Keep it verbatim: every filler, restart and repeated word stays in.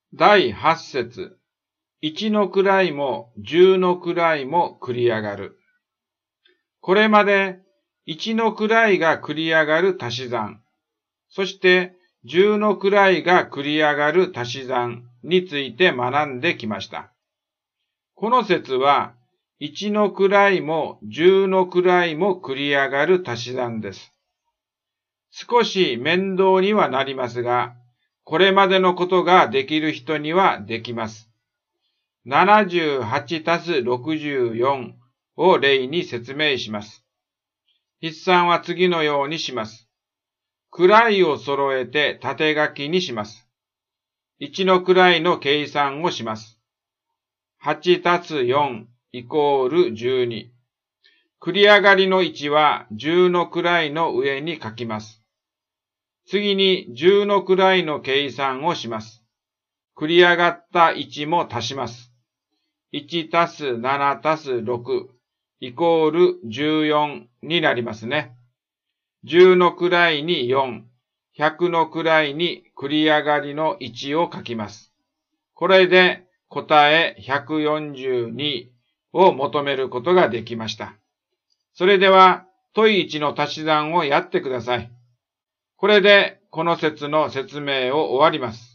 だいはち節。いちの位もじゅうの位も繰り上がる。これまでいちの位が繰り上がる足し算、そしてじゅうの位が繰り上がる足し算について学んできました。この説はいちの位もじゅうの位も繰り上がる足し算です。少し面倒にはなりますが、これまでのことができる人にはできます。ななじゅうはちたすろくじゅうよんを例に説明します。筆算は次のようにします。位を揃えて縦書きにします。いちの位の計算をします。はちたすよんイコールじゅうに。繰り上がりのいちはじゅうの位の上に書きます。次にじゅうの位の計算をします。繰り上がったいちも足します。いちたすななたすろくイコールじゅうよんになりますね。じゅうの位によん、ひゃくの位に繰り上がりのいちを書きます。これで答えひゃくよんじゅうにを求めることができました。それでは問いいちの足し算をやってください。これでこの説の説明を終わります。